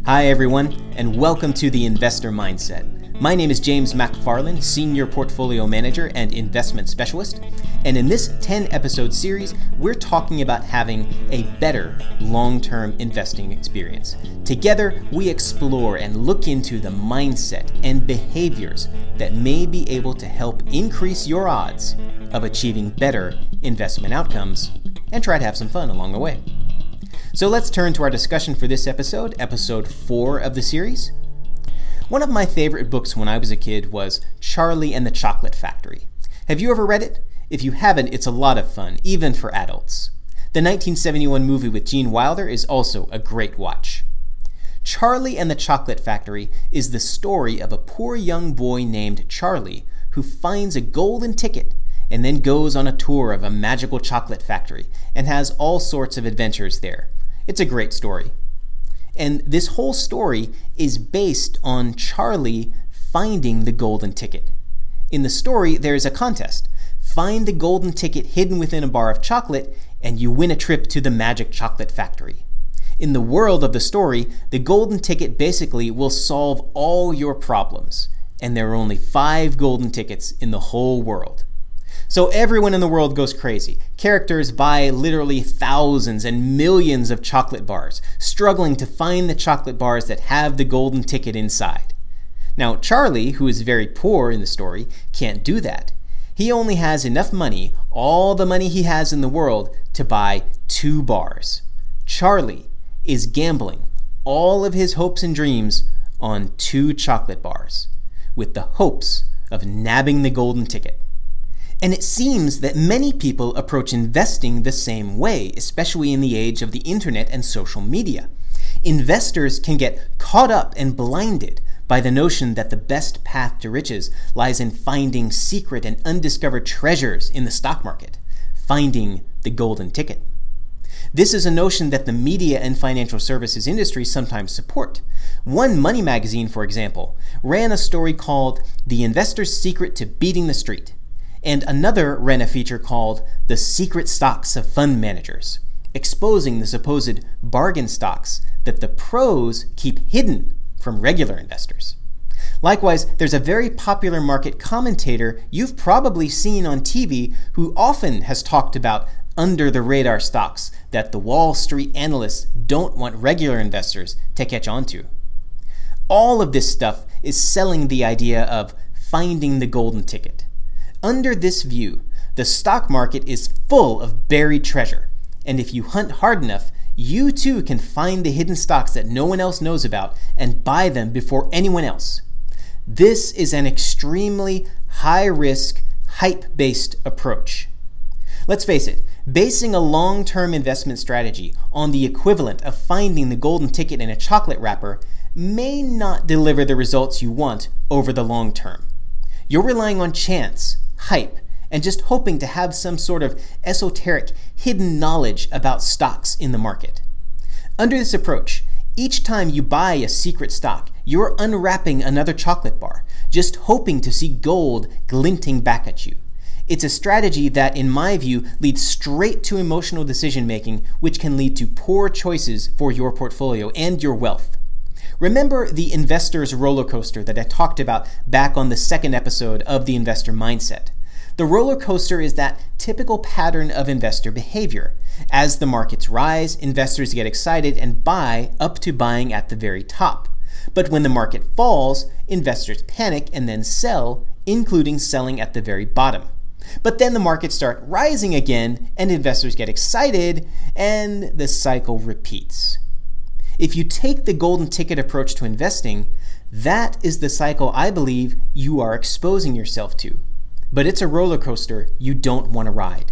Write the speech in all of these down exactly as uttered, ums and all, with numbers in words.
Hi everyone, and welcome to the Investor Mindset. My name is James McFarland, Senior Portfolio Manager and Investment Specialist, and in this ten-episode series, we're talking about having a better long-term investing experience. Together, we explore and look into the mindset and behaviors that may be able to help increase your odds of achieving better investment outcomes, and try to have some fun along the way. So let's turn to our discussion for this episode, episode four of the series. One of my favorite books when I was a kid was Charlie and the Chocolate Factory. Have you ever read it? If you haven't, it's a lot of fun, even for adults. The nineteen seventy-one movie with Gene Wilder is also a great watch. Charlie and the Chocolate Factory is the story of a poor young boy named Charlie who finds a golden ticket and then goes on a tour of a magical chocolate factory and has all sorts of adventures there. It's a great story. And this whole story is based on Charlie finding the golden ticket. In the story, there is a contest. Find the golden ticket hidden within a bar of chocolate, and you win a trip to the magic chocolate factory. In the world of the story, the golden ticket basically will solve all your problems, and there are only five golden tickets in the whole world. So everyone in the world goes crazy. Characters buy literally thousands and millions of chocolate bars, struggling to find the chocolate bars that have the golden ticket inside. Now, Charlie, who is very poor in the story, can't do that. He only has enough money, all the money he has in the world, to buy two bars. Charlie is gambling all of his hopes and dreams on two chocolate bars, with the hopes of nabbing the golden ticket. And it seems that many people approach investing the same way, especially in the age of the internet and social media. Investors can get caught up and blinded by the notion that the best path to riches lies in finding secret and undiscovered treasures in the stock market, finding the golden ticket. This is a notion that the media and financial services industry sometimes support. One money magazine, for example, ran a story called The Investor's Secret to Beating the Street, and another ran a feature called The Secret Stocks of Fund Managers, exposing the supposed bargain stocks that the pros keep hidden from regular investors. Likewise, there's a very popular market commentator you've probably seen on T V who often has talked about under-the-radar stocks that the Wall Street analysts don't want regular investors to catch on to. All of this stuff is selling the idea of finding the golden ticket. Under this view, the stock market is full of buried treasure, and if you hunt hard enough, you too can find the hidden stocks that no one else knows about and buy them before anyone else. This is an extremely high-risk, hype-based approach. Let's face it, basing a long-term investment strategy on the equivalent of finding the golden ticket in a chocolate wrapper may not deliver the results you want over the long term. You're relying on chance, hype, and just hoping to have some sort of esoteric, hidden knowledge about stocks in the market. Under this approach, each time you buy a secret stock, you're unwrapping another chocolate bar, just hoping to see gold glinting back at you. It's a strategy that, in my view, leads straight to emotional decision-making, which can lead to poor choices for your portfolio and your wealth. Remember the investor's roller coaster that I talked about back on the second episode of the Investor Mindset. The roller coaster is that typical pattern of investor behavior. As the markets rise, investors get excited and buy up to buying at the very top. But when the market falls, investors panic and then sell, including selling at the very bottom. But then the markets start rising again and investors get excited and the cycle repeats. If you take the golden ticket approach to investing, that is the cycle I believe you are exposing yourself to. But it's a roller coaster you don't want to ride.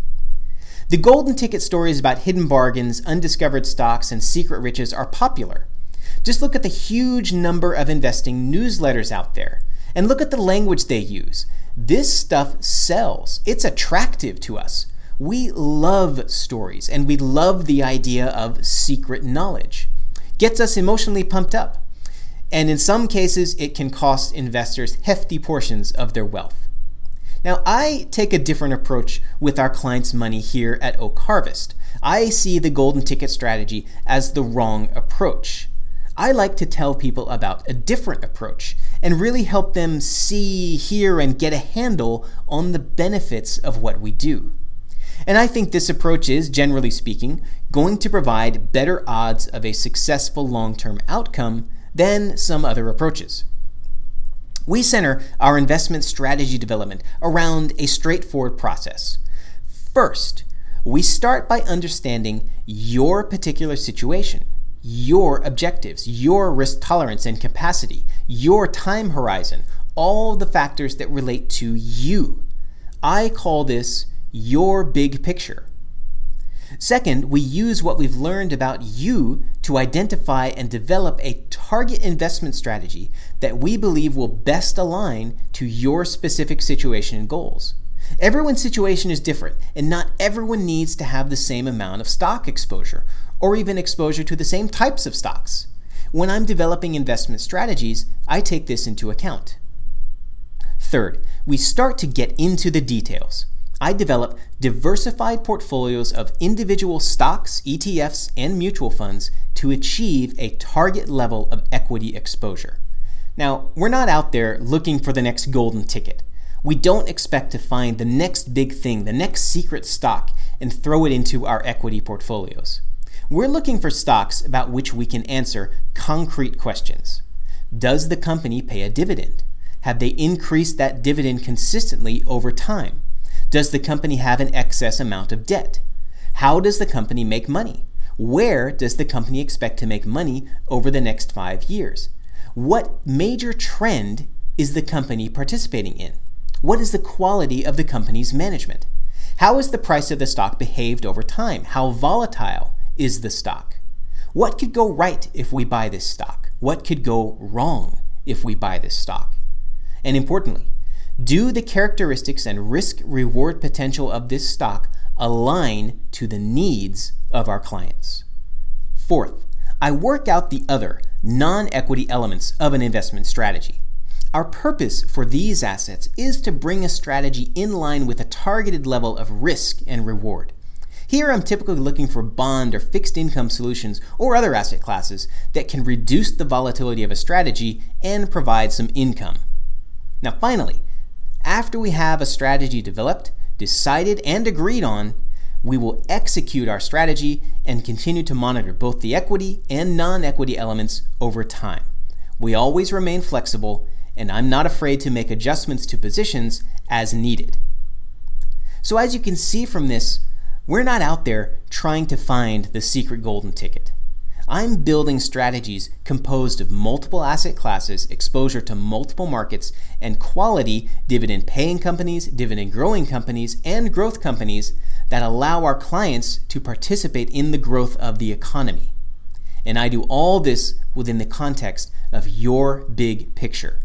The golden ticket stories about hidden bargains, undiscovered stocks, and secret riches are popular. Just look at the huge number of investing newsletters out there, and look at the language they use. This stuff sells. It's attractive to us. We love stories, and we love the idea of secret knowledge. Gets us emotionally pumped up. And in some cases, it can cost investors hefty portions of their wealth. Now, I take a different approach with our clients' money here at Oak Harvest. I see the golden ticket strategy as the wrong approach. I like to tell people about a different approach and really help them see, hear, and get a handle on the benefits of what we do. And I think this approach is, generally speaking, going to provide better odds of a successful long-term outcome than some other approaches. We center our investment strategy development around a straightforward process. First, we start by understanding your particular situation, your objectives, your risk tolerance and capacity, your time horizon, all the factors that relate to you. I call this your big picture. Second, we use what we've learned about you to identify and develop a target investment strategy that we believe will best align to your specific situation and goals. Everyone's situation is different, and not everyone needs to have the same amount of stock exposure, or even exposure to the same types of stocks. When I'm developing investment strategies, I take this into account. Third, we start to get into the details. I develop diversified portfolios of individual stocks, E T Fs, and mutual funds to achieve a target level of equity exposure. Now, we're not out there looking for the next golden ticket. We don't expect to find the next big thing, the next secret stock, and throw it into our equity portfolios. We're looking for stocks about which we can answer concrete questions. Does the company pay a dividend? Have they increased that dividend consistently over time? Does the company have an excess amount of debt? How does the company make money? Where does the company expect to make money over the next five years? What major trend is the company participating in? What is the quality of the company's management? How has the price of the stock behaved over time? How volatile is the stock? What could go right if we buy this stock? What could go wrong if we buy this stock? And importantly, do the characteristics and risk-reward potential of this stock align to the needs of our clients? Fourth, I work out the other non-equity elements of an investment strategy. Our purpose for these assets is to bring a strategy in line with a targeted level of risk and reward. Here I'm typically looking for bond or fixed income solutions or other asset classes that can reduce the volatility of a strategy and provide some income. Now finally, after we have a strategy developed, decided, and agreed on, we will execute our strategy and continue to monitor both the equity and non-equity elements over time. We always remain flexible, and I'm not afraid to make adjustments to positions as needed. So as you can see from this, we're not out there trying to find the secret golden ticket. I'm building strategies composed of multiple asset classes, exposure to multiple markets, and quality dividend-paying companies, dividend-growing companies, and growth companies that allow our clients to participate in the growth of the economy. And I do all this within the context of your big picture.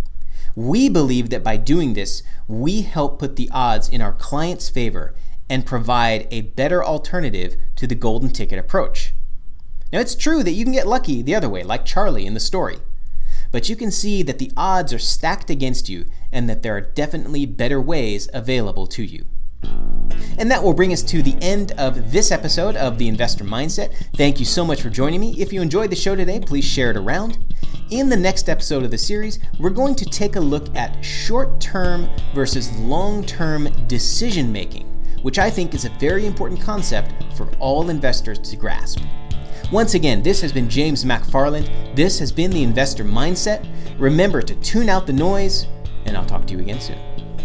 We believe that by doing this, we help put the odds in our clients' favor and provide a better alternative to the golden ticket approach. Now, it's true that you can get lucky the other way, like Charlie in the story. But you can see that the odds are stacked against you and that there are definitely better ways available to you. And that will bring us to the end of this episode of The Investor Mindset. Thank you so much for joining me. If you enjoyed the show today, please share it around. In the next episode of the series, we're going to take a look at short-term versus long-term decision making, which I think is a very important concept for all investors to grasp. Once again, this has been James McFarland. This has been The Investor Mindset. Remember to tune out the noise, and I'll talk to you again soon.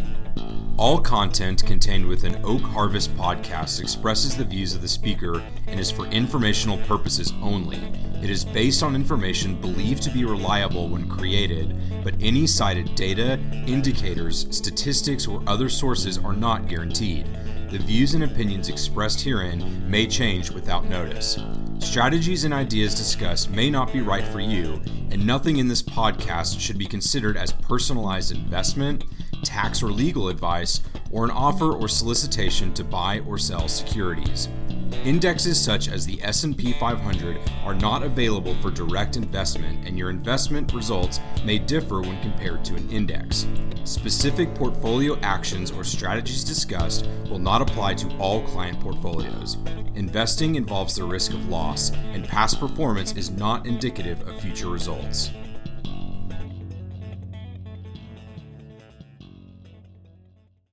All content contained within Oak Harvest Podcast expresses the views of the speaker and is for informational purposes only. It is based on information believed to be reliable when created, but any cited data, indicators, statistics, or other sources are not guaranteed. The views and opinions expressed herein may change without notice. Strategies and ideas discussed may not be right for you, and nothing in this podcast should be considered as personalized investment, tax or legal advice, or an offer or solicitation to buy or sell securities. Indexes such as the S and P five hundred are not available for direct investment, and your investment results may differ when compared to an index. Specific portfolio actions or strategies discussed will not apply to all client portfolios. Investing involves the risk of loss, and past performance is not indicative of future results.